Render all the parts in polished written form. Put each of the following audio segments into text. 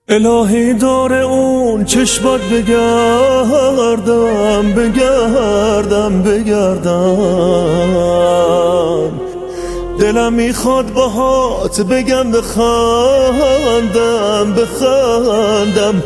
الهی دور اون چشمات بگردم دلم میخواد باهات بگم بخندم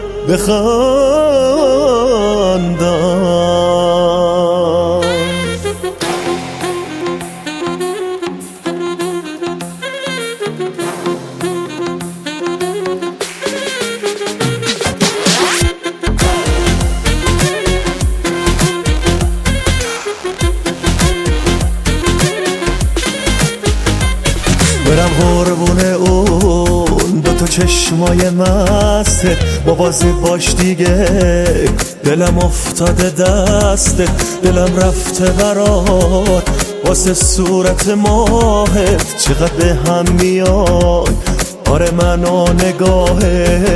برم قربونه اون دوتا چشمای مسته بازی باش دیگه دلم افتاده دسته دلم رفته برات واسه صورت ماهت چقدر به هم میاد آره من و نگاهت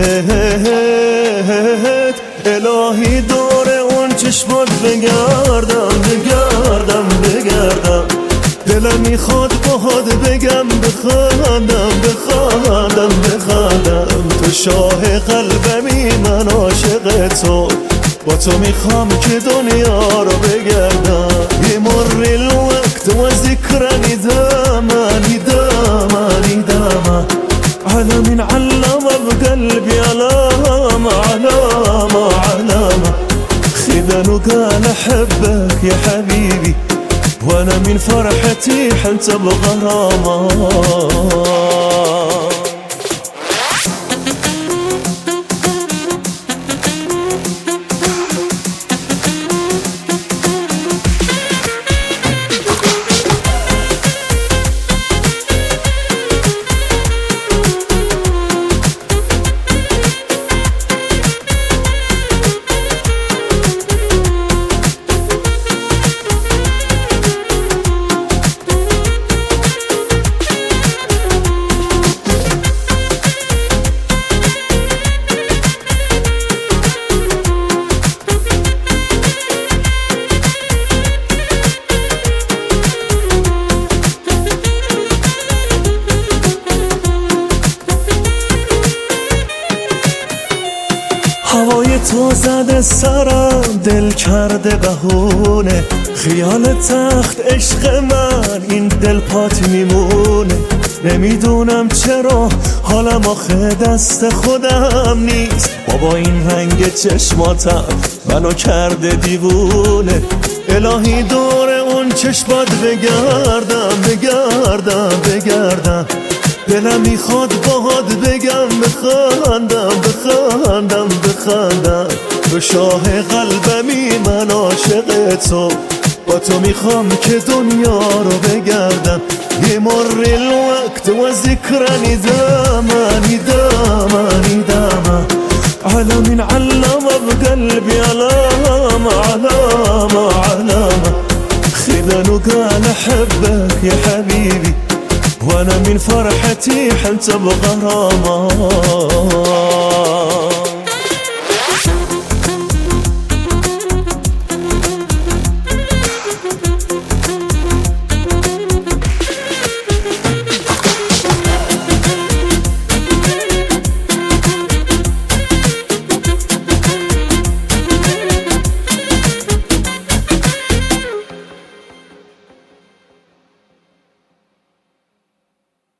الهی دور اون چشمات بگردم دلم میخواد باهات بگم بخندم تو شاه قلبمی من عاشق تو با تو میخوام که دنیا رو بگردم بیمر الوقت و ذکرنی دامنی علم علم بقلبي علامة خذا وقال احبك يا حبيبي وانا من فرحتي حنت بغرامة هوای تو زده سرم دل کرده بهونه خیال تخت عشق من این دل پات میمونه نمیدونم چرا حالم آخه دست خودم نیست بابا این رنگ چشماتم منو کرده دیوونه الهی دور اون چشمات بگردم دلم میخواد باهات بگم بخندم تو شاه قلبمی من عاشق تو با تو میخوام که دنیا رو بگردم بیمر الوقت و ذکرنی دامنی علم علم بقلبي علامة خذا وقال احبك يا حبيبي وانا من فرحتي حنت بغرامة